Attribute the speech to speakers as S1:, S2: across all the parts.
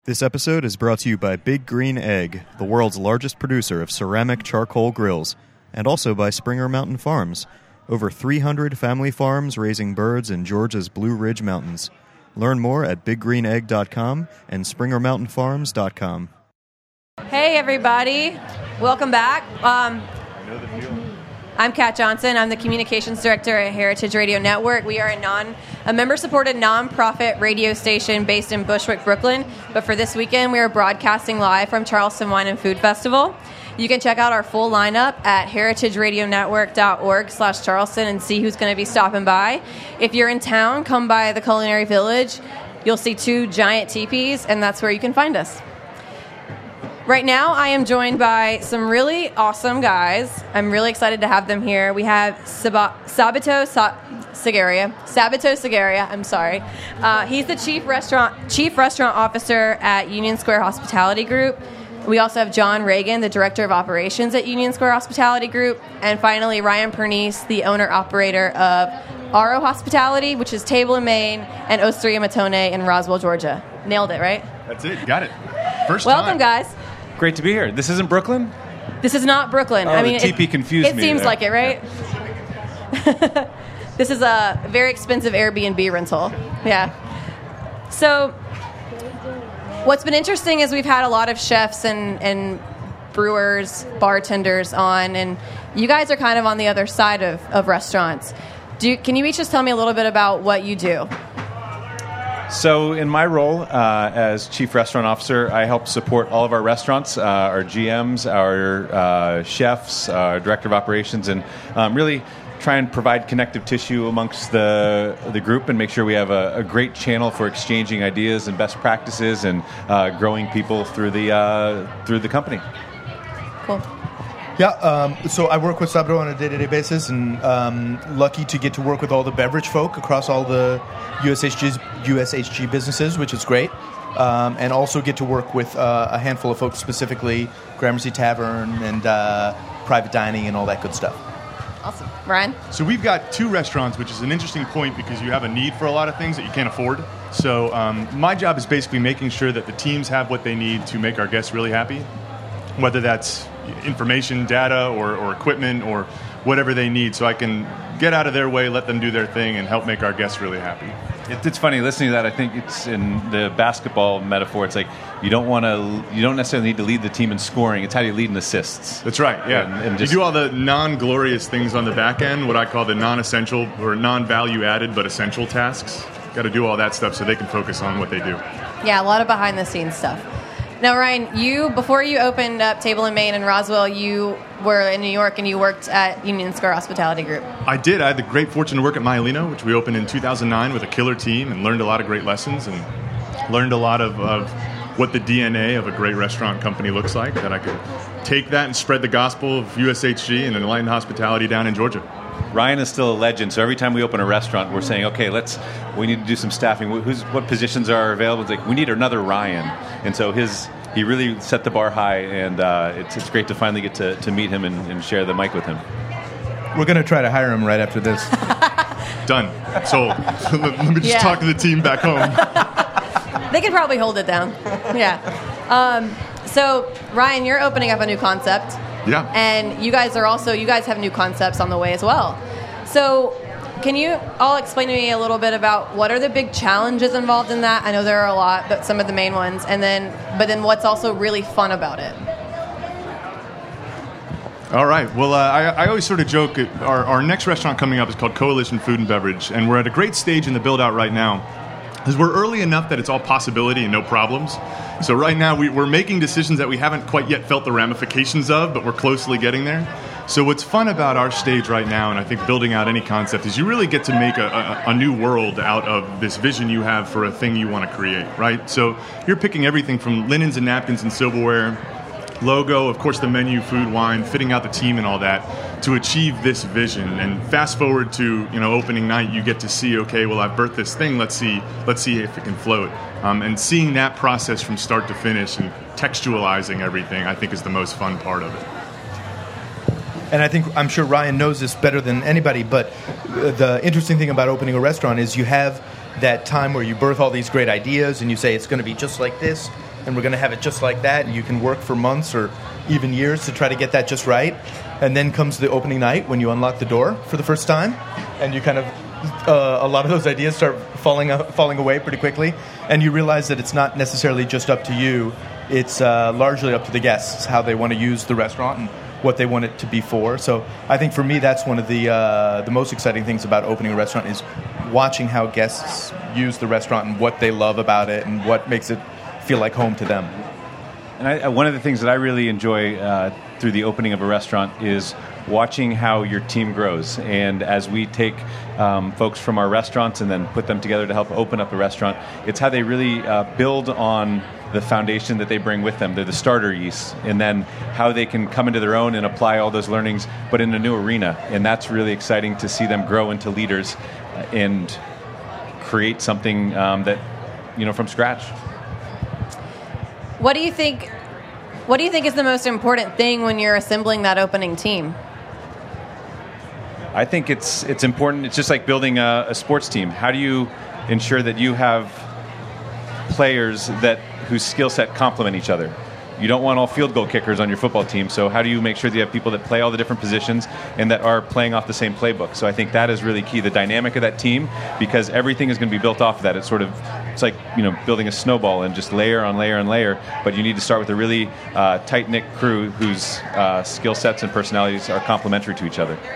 S1: This episode is brought to you by Big Green Egg, the world's largest producer of ceramic charcoal grills, and also by Springer Mountain Farms, over 300 family farms raising birds in Georgia's Blue Ridge Mountains. Learn more at biggreenegg.com and springermountainfarms.com. Hey, everybody. Welcome back. I'm Kat Johnson. I'm the Communications Director at Heritage Radio Network. We are a member-supported nonprofit radio station based in Bushwick, Brooklyn. But for this weekend, we are broadcasting live from Charleston Wine and Food Festival. You can check out our full lineup at heritageradionetwork.org/Charleston and see who's going to be stopping by. If you're in town, come by the Culinary Village. You'll see 2 giant teepees, and that's where you can find us. Right now, I am joined by some really awesome guys. I'm really excited to have them here. We have Sabito Segaria. I'm sorry. He's the chief restaurant officer at Union Square Hospitality Group. We also have John Reagan, the director of operations at Union Square Hospitality Group, and finally Ryan Pernice, the owner-operator of Aro Hospitality, which is Table and Main, and Osteria Matone in Roswell, Georgia. Nailed it, right?
S2: That's it. Got it. First
S1: Welcome,
S2: time.
S1: guys.
S3: Great to be here. This isn't Brooklyn?
S1: This is not Brooklyn.
S3: Oh, I mean, the TP confused me.
S1: It seems
S3: there.
S1: like it, right? Yeah. This is a very expensive Airbnb rental. Yeah. So what's been interesting is we've had a lot of chefs and brewers, bartenders on, and you guys are kind of on the other side of restaurants. Can you each just tell me a little bit about what you do?
S3: So in my role as Chief Restaurant Officer, I help support all of our restaurants, our GMs, our chefs, our Director of Operations, and really try and provide connective tissue amongst the group and make sure we have a great channel for exchanging ideas and best practices and growing people through the company. Cool.
S4: Yeah, so I work with Sabro on a day-to-day basis, and lucky to get to work with all the beverage folk across all the USHG businesses, which is great, and also get to work with a handful of folks, specifically Gramercy Tavern and private dining and all that good stuff.
S1: Awesome. Ryan?
S2: So we've got 2 restaurants, which is an interesting point because you have a need for a lot of things that you can't afford. So my job is basically making sure that the teams have what they need to make our guests really happy, whether that's information, data, or equipment, or whatever they need, so I can get out of their way, let them do their thing, and help make our guests really happy.
S3: It's funny listening to that. I think it's in the basketball metaphor. It's like you don't necessarily need to lead the team in scoring. It's how you lead in assists.
S2: That's right. Yeah,
S3: and
S2: you do all the non-glorious things on the back end, what I call the non-essential or non-value added but essential tasks. Got to do all that stuff so they can focus on what they do.
S1: Yeah, a lot of behind-the-scenes stuff. Now, Ryan, before you opened up Table and Main in Roswell, you were in New York and you worked at Union Square Hospitality Group.
S2: I did. I had the great fortune to work at Maialino, which we opened in 2009 with a killer team, and learned a lot of great lessons and learned a lot of what the DNA of a great restaurant company looks like, that I could take that and spread the gospel of USHG and enlightened hospitality down in Georgia.
S3: Ryan is still a legend, so every time we open a restaurant, we're saying, okay, we need to do some staffing. What positions are available? It's like, we need another Ryan. And so he really set the bar high, and it's great to finally get to meet him and share the mic with him.
S4: We're going to try to hire him right after this.
S2: Done. So let me just talk to the team back home.
S1: They can probably hold it down. Yeah. So, Ryan, you're opening up a new concept.
S2: Yeah.
S1: And you guys have new concepts on the way as well. So can you all explain to me a little bit about what are the big challenges involved in that? I know there are a lot, but some of the main ones. But then what's also really fun about it?
S2: All right. Well, I always sort of joke, our next restaurant coming up is called Coalition Food and Beverage, and we're at a great stage in the build-out right now. Because we're early enough that it's all possibility and no problems. So right now we're making decisions that we haven't quite yet felt the ramifications of, but we're closely getting there. So what's fun about our stage right now, and I think building out any concept, is you really get to make a new world out of this vision you have for a thing you want to create, right? So you're picking everything from linens and napkins and silverware, logo, of course the menu, food, wine, fitting out the team and all that to achieve this vision. And fast forward to opening night, you get to see, okay, well, I've birthed this thing, let's see if it can float. And seeing that process from start to finish and textualizing everything, I think, is the most fun part of it.
S4: And I'm sure Ryan knows this better than anybody, but the interesting thing about opening a restaurant is you have that time where you birth all these great ideas and you say it's going to be just like this, and we're going to have it just like that, and you can work for months or even years to try to get that just right. And then comes the opening night when you unlock the door for the first time, and you kind of a lot of those ideas start falling away pretty quickly, and you realize that it's not necessarily just up to you. It's largely up to the guests, how they want to use the restaurant and what they want it to be for. So I think for me, that's one of the most exciting things about opening a restaurant is watching how guests use the restaurant and what they love about it and what makes it feel like home to them.
S3: And one of the things that I really enjoy through the opening of a restaurant is watching how your team grows. And as we take folks from our restaurants and then put them together to help open up a restaurant, it's how they really build on the foundation that they bring with them. They're the starter yeast, and then how they can come into their own and apply all those learnings, but in a new arena. And that's really exciting to see them grow into leaders and create something that, from scratch.
S1: What do you think is the most important thing when you're assembling that opening team?
S3: I think it's important. It's just like building a sports team. How do you ensure that you have players whose skill set complement each other? You don't want all field goal kickers on your football team, so how do you make sure that you have people that play all the different positions and that are playing off the same playbook? So I think that is really key, the dynamic of that team, because everything is going to be built off of that. It's like building a snowball and just layer on layer on layer, but you need to start with a really tight-knit crew whose skill sets and personalities are complementary to each other.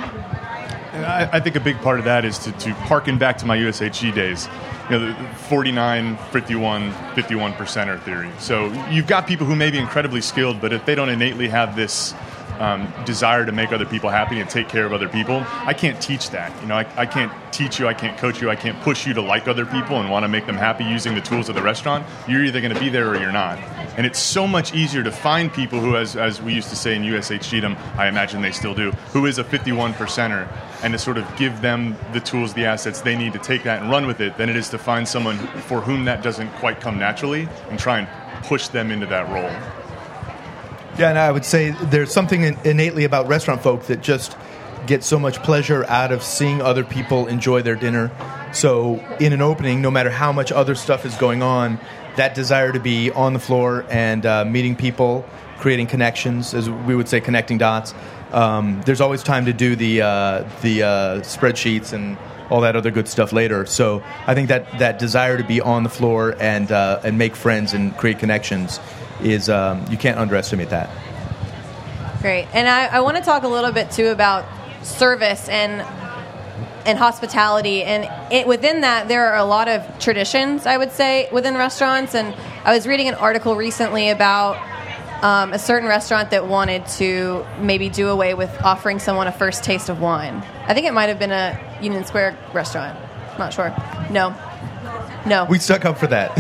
S2: I think a big part of that is to harken back to my USHG days. The 49, 51, 51%er theory. So you've got people who may be incredibly skilled, but if they don't innately have this desire to make other people happy and take care of other people, I can't teach that. I can't teach you, I can't coach you, I can't push you to like other people and want to make them happy using the tools of the restaurant. You're either going to be there or you're not. And it's so much easier to find people who, as we used to say in USHGdom, I imagine they still do, who is a 51%er, and to sort of give them the tools, the assets they need to take that and run with it, than it is to find someone for whom that doesn't quite come naturally and try and push them into that role.
S4: Yeah, and I would say there's something innately about restaurant folk that just get so much pleasure out of seeing other people enjoy their dinner. So in an opening, no matter how much other stuff is going on, that desire to be on the floor and meeting people, creating connections, as we would say, connecting dots. There's always time to do the spreadsheets and all that other good stuff later. So I think that desire to be on the floor and make friends and create connections is you can't underestimate that.
S1: Great. And I want to talk a little bit too about service and hospitality, and within that there are a lot of traditions, I would say, within restaurants. And I was reading an article recently about a certain restaurant that wanted to maybe do away with offering someone a first taste of wine. I think it might have been a Union Square restaurant. I'm not sure. No.
S4: We stuck up for that.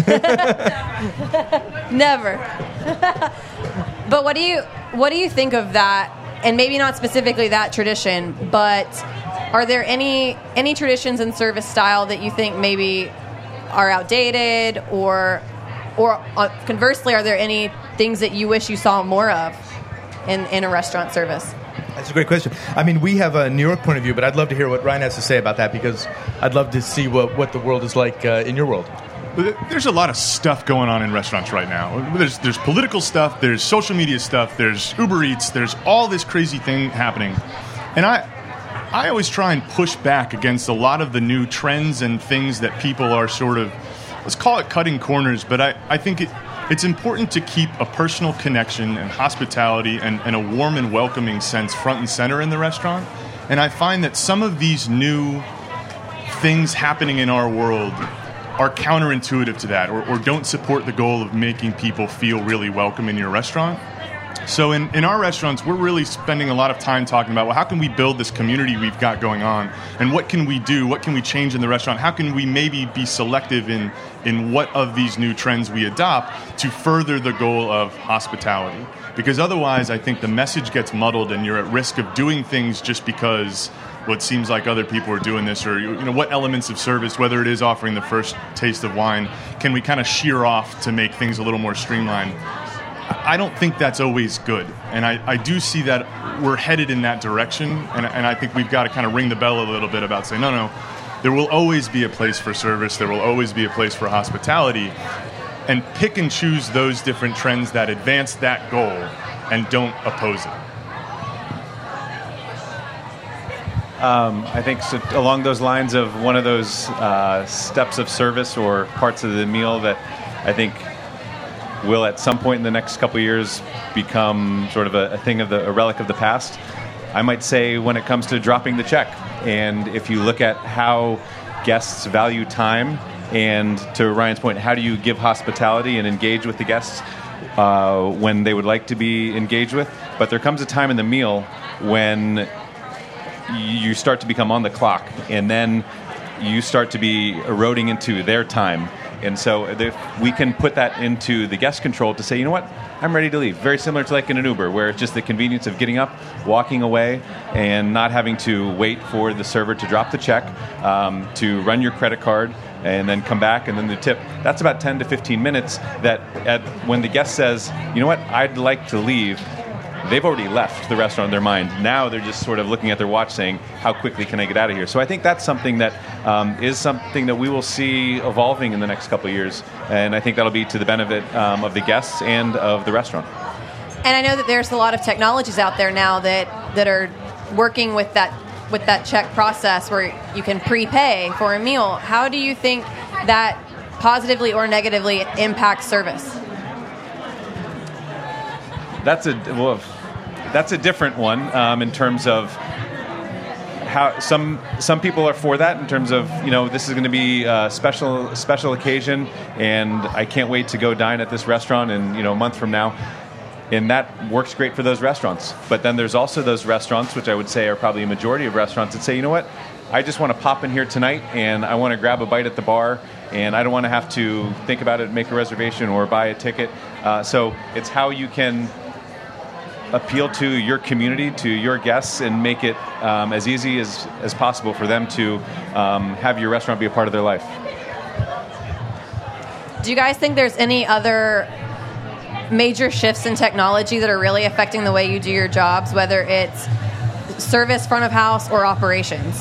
S1: Never. But what do you think of that? And maybe not specifically that tradition, but are there any traditions in service style that you think maybe are outdated, or conversely, are there any things that you wish you saw more of in a restaurant service?
S4: That's a great question. I mean, we have a New York point of view, but I'd love to hear what Ryan has to say about that, because I'd love to see what the world is like in your world.
S2: There's a lot of stuff going on in restaurants right now. There's political stuff, there's social media stuff, there's Uber Eats, there's all this crazy thing happening. And I always try and push back against a lot of the new trends and things that people are sort of, let's call it cutting corners, but I think it's important to keep a personal connection and hospitality and a warm and welcoming sense front and center in the restaurant. And I find that some of these new things happening in our world are counterintuitive to that, or don't support the goal of making people feel really welcome in your restaurant. So in our restaurants, we're really spending a lot of time talking about, well, how can we build this community we've got going on? And what can we do? What can we change in the restaurant? How can we maybe be selective in what of these new trends we adopt to further the goal of hospitality? Because otherwise, I think the message gets muddled and you're at risk of doing things just because what seems like other people are doing this, or what elements of service, whether it is offering the first taste of wine, can we kind of shear off to make things a little more streamlined? I don't think that's always good, and I do see that we're headed in that direction, and I think we've got to kind of ring the bell a little bit about saying, no, there will always be a place for service, there will always be a place for hospitality, and pick and choose those different trends that advance that goal and don't oppose it?
S3: I think so, along those lines of one of those steps of service or parts of the meal that I think will at some point in the next couple of years become sort of a thing of a relic of the past. I might say when it comes to dropping the check. And if you look at how guests value time, and to Ryan's point, how do you give hospitality and engage with the guests when they would like to be engaged with? But there comes a time in the meal when you start to become on the clock, and then you start to be eroding into their time. And so we can put that into the guest control to say, you know what, I'm ready to leave. Very similar to like in an Uber, where it's just the convenience of getting up, walking away, and not having to wait for the server to drop the check, to run your credit card, and then come back, and then the tip. That's about 10 to 15 minutes that when the guest says, you know what, I'd like to leave, they've already left the restaurant in their mind. Now they're just sort of looking at their watch saying, how quickly can I get out of here? So I think that's something that is something that we will see evolving in the next couple of years. And I think that'll be to the benefit of the guests and of the restaurant.
S1: And I know that there's a lot of technologies out there now that are working with that check process where you can prepay for a meal. How do you think that positively or negatively impacts service?
S3: That's a different one in terms of how some people are for that in terms of, you know, this is going to be a special occasion, and I can't wait to go dine at this restaurant in, you know, a month from now. And that works great for those restaurants. But then there's also those restaurants, which I would say are probably a majority of restaurants, that say, you know what, I just want to pop in here tonight and I want to grab a bite at the bar, and I don't want to have to think about it, make a reservation, or buy a ticket. So it's how you can appeal to your community, to your guests, and make it as easy as possible for them to have your restaurant be a part of their life.
S1: Do you guys think there's any other major shifts in technology that are really affecting the way you do your jobs, whether it's service, front of house, or operations?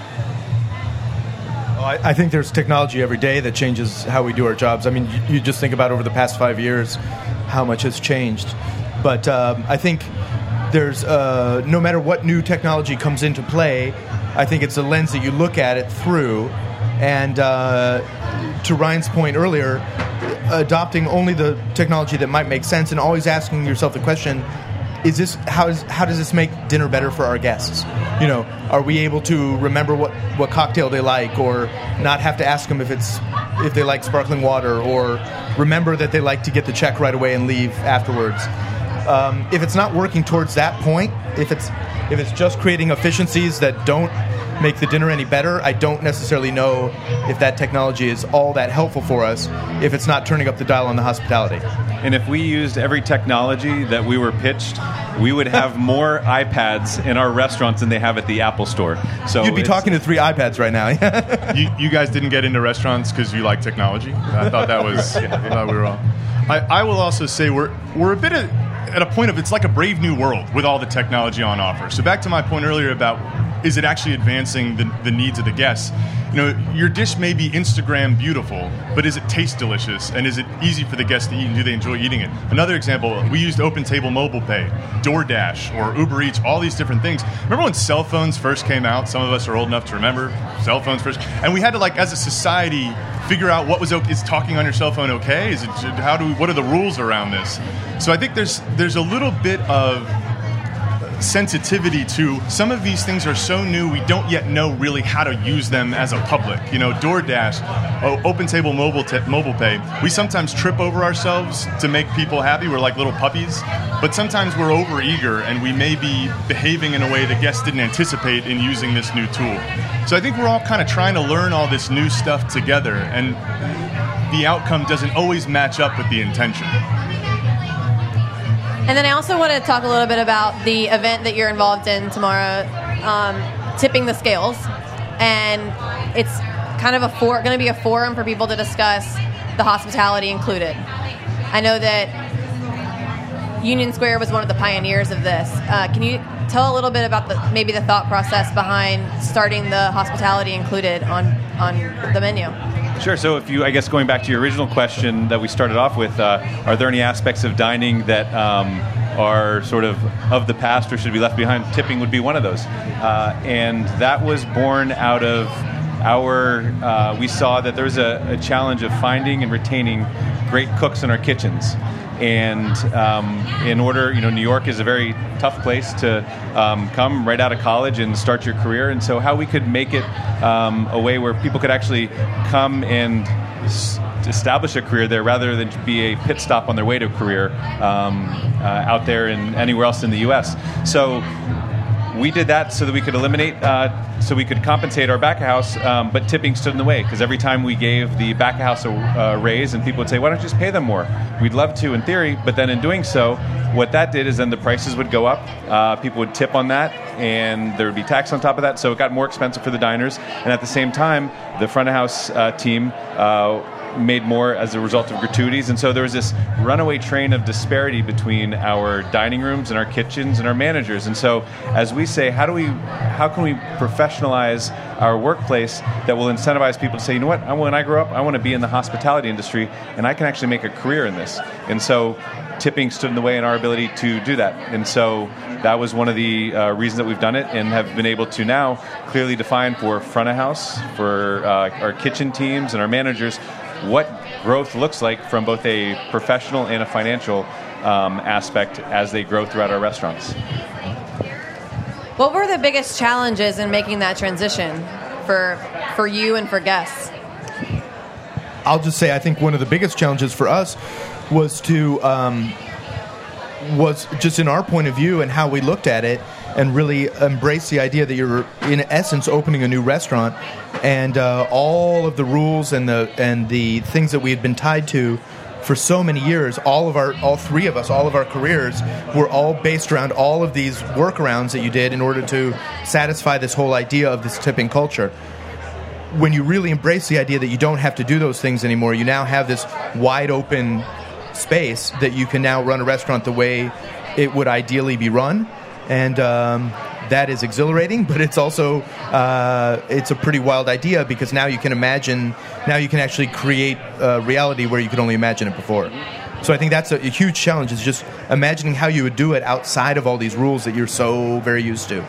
S4: I think there's technology every day that changes how we do our jobs. I mean, you just think about over the past 5 years how much has changed. But I think there's, no matter what new technology comes into play, I think it's a lens that you look at it through. And to Ryan's point earlier, adopting only the technology that might make sense, and always asking yourself the question, how does this make dinner better for our guests? You know, are we able to remember what cocktail they like, or not have to ask them if they like sparkling water, or remember that they like to get the check right away and leave afterwards? If it's not working towards that point, if it's just creating efficiencies that don't make the dinner any better, I don't necessarily know if that technology is all that helpful for us if it's not turning up the dial on the hospitality.
S3: And if we used every technology that we were pitched, we would have more iPads in our restaurants than they have at the Apple Store. So
S4: you'd be talking to 3 iPads right now.
S2: You guys didn't get into restaurants because you like technology? I thought that was... I thought we were all... I will also say we're a bit at a point of, it's like a brave new world with all the technology on offer. So back to my point earlier about, is it actually advancing the needs of the guests? You know, your dish may be Instagram beautiful, but is it taste delicious? And is it easy for the guests to eat, and do they enjoy eating it? Another example, we used OpenTable Mobile Pay, DoorDash, or Uber Eats, all these different things. Remember when cell phones first came out? Some of us are old enough to remember cell phones first. And we had to, like, as a society, figure out what was okay. Is talking on your cell phone okay? What are the rules around this? So I think there's a little bit of sensitivity to some of these things are so new we don't yet know really how to use them as a public. You know, DoorDash, OpenTable Mobile Pay, we sometimes trip over ourselves to make people happy. We're like little puppies, but sometimes we're overeager and we may be behaving in a way the guests didn't anticipate in using this new tool. So I think we're all kind of trying to learn all this new stuff together, and the outcome doesn't always match up with the intention.
S1: And then I also want to talk a little bit about the event that you're involved in tomorrow, Tipping the Scales. And it's kind of going to be a forum for people to discuss the hospitality included. I know that Union Square was one of the pioneers of this. Can you tell a little bit about maybe the thought process behind starting the hospitality included on the menu?
S3: Sure. So if you, I guess going back to your original question that we started off with, are there any aspects of dining that are sort of the past or should be left behind? Tipping would be one of those. And that was born out of we saw that there was a challenge of finding and retaining great cooks in our kitchens. And in order, New York is a very tough place to come right out of college and start your career. And so how we could make it a way where people could actually come and establish a career there rather than be a pit stop on their way to a career out there and anywhere else in the U.S. So we did that so that we could eliminate, so we could compensate our back of house, but tipping stood in the way because every time we gave the back of house a raise and people would say, why don't you just pay them more? We'd love to in theory, but then in doing so, what that did is then the prices would go up, people would tip on that, and there would be tax on top of that, so it got more expensive for the diners, and at the same time, the front of house team made more as a result of gratuities, and so there was this runaway train of disparity between our dining rooms and our kitchens and our managers. And so as we say, how can we professionalize our workplace that will incentivize people to say, you know what, when I grow up, I want to be in the hospitality industry and I can actually make a career in this. And so tipping stood in the way in our ability to do that. And so that was one of the reasons that we've done it and have been able to now clearly define for front of house, for our kitchen teams and our managers, what growth looks like from both a professional and a financial aspect as they grow throughout our restaurants.
S1: What were the biggest challenges in making that transition for you and for guests?
S4: I'll just say I think one of the biggest challenges for us was just in our point of view and how we looked at it and really embrace the idea that you're in essence opening a new restaurant, and all of the rules and the things that we had been tied to for so many years, all three of us, all of our careers were all based around all of these workarounds that you did in order to satisfy this whole idea of this tipping culture. When you really embrace the idea that you don't have to do those things anymore, you now have this wide open space that you can now run a restaurant the way it would ideally be run. And that is exhilarating, but it's also it's a pretty wild idea because now you can actually create a reality where you could only imagine it before. So I think that's a huge challenge, is just imagining how you would do it outside of all these rules that you're so very used to.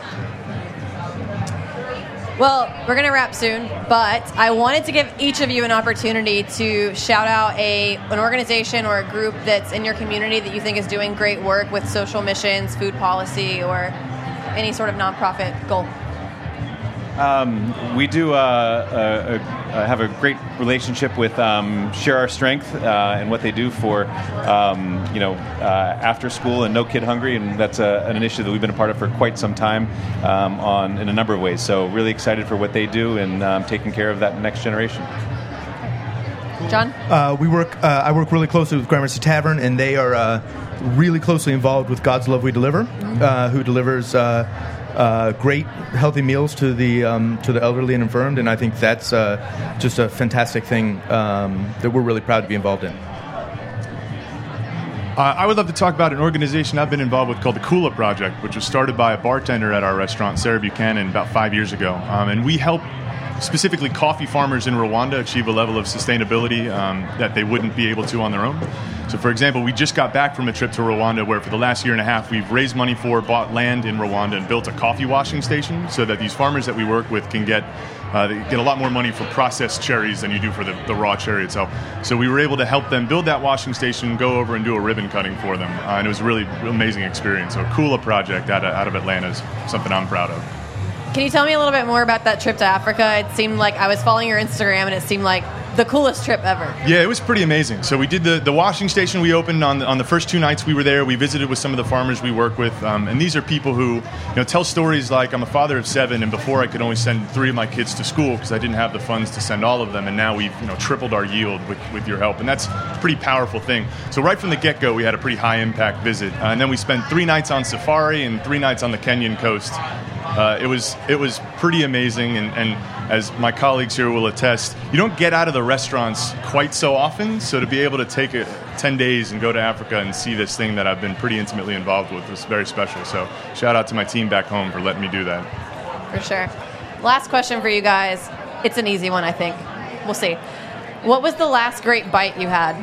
S1: Well, we're going to wrap soon, but I wanted to give each of you an opportunity to shout out an organization or a group that's in your community that you think is doing great work with social missions, food policy, or any sort of nonprofit goal.
S3: We do have a great relationship with Share Our Strength and what they do for after school and No Kid Hungry, and that's an initiative that we've been a part of for quite some time in a number of ways. So really excited for what they do and taking care of that next generation.
S1: John?
S4: I work really closely with Gramercy Tavern, and they are really closely involved with God's Love We Deliver, who delivers great, healthy meals to the elderly and infirmed, and I think that's just a fantastic thing that we're really proud to be involved in.
S2: I would love to talk about an organization I've been involved with called the Kula Project, which was started by a bartender at our restaurant, Sarah Buchanan, about 5 years ago, and we help specifically coffee farmers in Rwanda achieve a level of sustainability that they wouldn't be able to on their own. So, for example, we just got back from a trip to Rwanda where for the last year and a half we've raised money for, bought land in Rwanda, and built a coffee washing station so that these farmers that we work with can get a lot more money for processed cherries than you do for the raw cherry itself. So we were able to help them build that washing station, go over and do a ribbon cutting for them. And it was a really amazing experience. So a Kula Project out of Atlanta is something I'm proud of.
S1: Can you tell me a little bit more about that trip to Africa? It seemed like I was following your Instagram, and it seemed like the coolest trip ever.
S2: Yeah, it was pretty amazing. So we did the washing station. We opened on the first 2 nights we were there. We visited with some of the farmers we work with, and these are people who tell stories like, I'm a father of 7, and before I could only send 3 of my kids to school because I didn't have the funds to send all of them, and now we've tripled our yield with your help, and that's a pretty powerful thing. So right from the get-go, we had a pretty high impact visit, and then we spent 3 nights on safari and 3 nights on the Kenyan coast. It was pretty amazing, and as my colleagues here will attest, you don't get out of the restaurants quite so often, so to be able to take 10 days and go to Africa and see this thing that I've been pretty intimately involved with was very special. So shout out to my team back home for letting me do that.
S1: For sure. Last question for you guys. It's an easy one, I think. We'll see. What was the last great bite you had?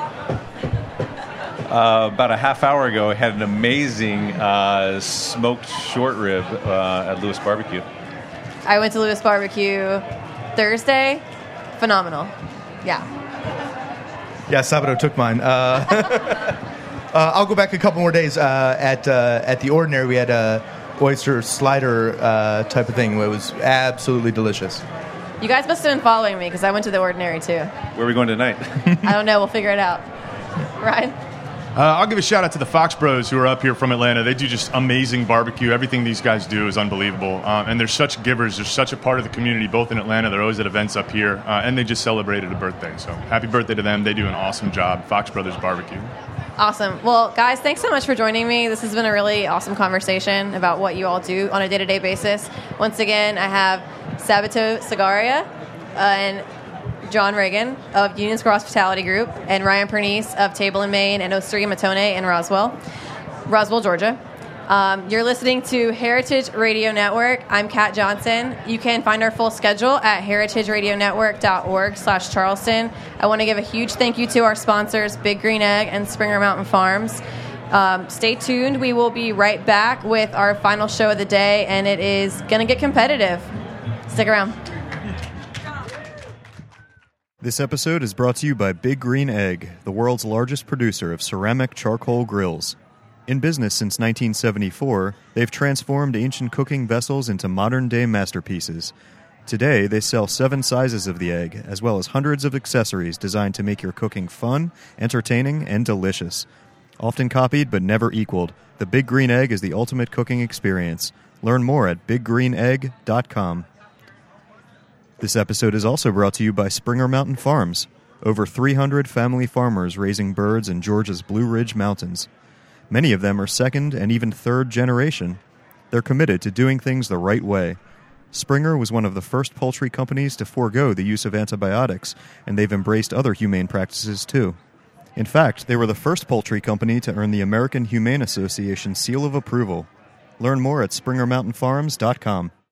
S3: About a half hour ago, I had an amazing smoked short rib at Lewis Barbecue.
S1: I went to Lewis Barbecue Thursday. Phenomenal. Yeah.
S4: Yeah, Sabado took mine. I'll go back a couple more days. At the Ordinary, we had a oyster slider type of thing. It was absolutely delicious.
S1: You guys must have been following me because I went to the Ordinary too.
S3: Where are we going tonight?
S1: I don't know. We'll figure it out. Ryan?
S2: I'll give a shout out to the Fox Bros who are up here from Atlanta. They do just amazing barbecue. Everything these guys do is unbelievable. And they're such givers. They're such a part of the community, both in Atlanta. They're always at events up here. And they just celebrated a birthday. So happy birthday to them. They do an awesome job. Fox Brothers Barbecue.
S1: Awesome. Well, guys, thanks so much for joining me. This has been a really awesome conversation about what you all do on a day-to-day basis. Once again, I have Sabato Sagaria and John Reagan of Union Square Hospitality Group, and Ryan Pernice of Table & Main and Osteria Matone in Roswell, Georgia. You're listening to Heritage Radio Network. I'm Kat Johnson. You can find our full schedule at heritageradionetwork.org/Charleston. I want to give a huge thank you to our sponsors, Big Green Egg and Springer Mountain Farms. Stay tuned. We will be right back with our final show of the day, and it is going to get competitive. Stick around.
S5: This episode is brought to you by Big Green Egg, the world's largest producer of ceramic charcoal grills. In business since 1974, they've transformed ancient cooking vessels into modern-day masterpieces. Today, they sell 7 sizes of the egg, as well as hundreds of accessories designed to make your cooking fun, entertaining, and delicious. Often copied but never equaled, the Big Green Egg is the ultimate cooking experience. Learn more at biggreenegg.com. This episode is also brought to you by Springer Mountain Farms, over 300 family farmers raising birds in Georgia's Blue Ridge Mountains. Many of them are second and even third generation. They're committed to doing things the right way. Springer was one of the first poultry companies to forego the use of antibiotics, and they've embraced other humane practices too. In fact, they were the first poultry company to earn the American Humane Association seal of approval. Learn more at springermountainfarms.com.